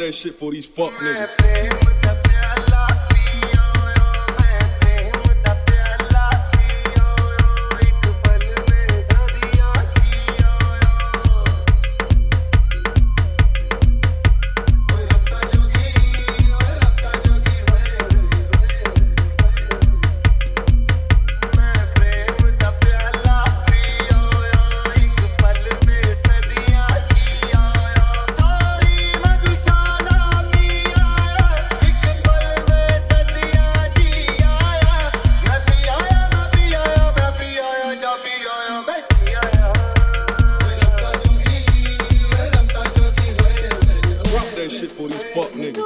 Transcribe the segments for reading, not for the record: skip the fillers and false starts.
that shit for these fuck niggas. Shit for these fuck niggas.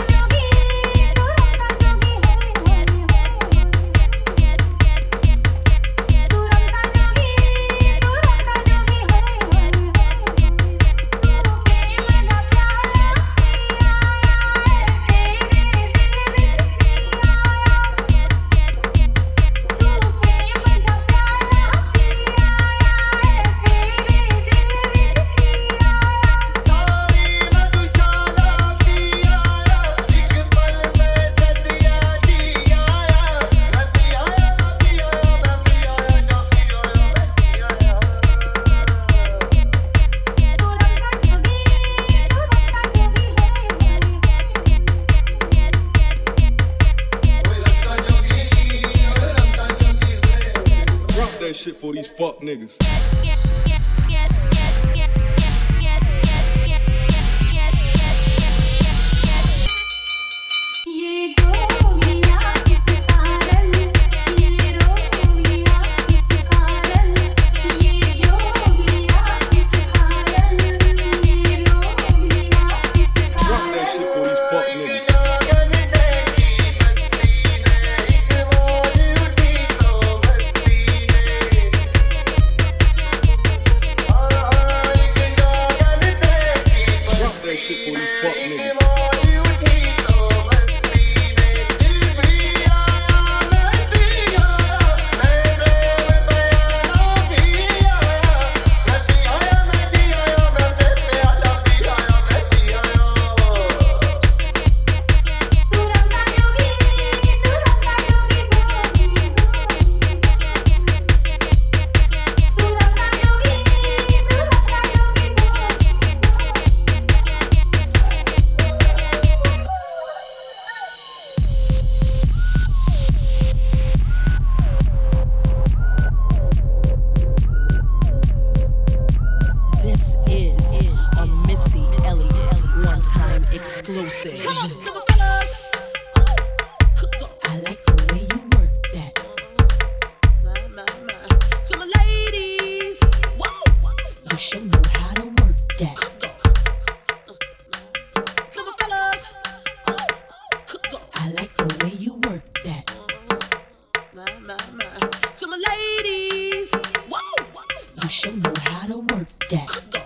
That shit for these fuck niggas. Shit for these fuck niggas. Exclusive. I like the way you work that. To my ladies, you sure know how to work that. To my fellas, I like the way you work that. To my ladies, you sure know how to work that.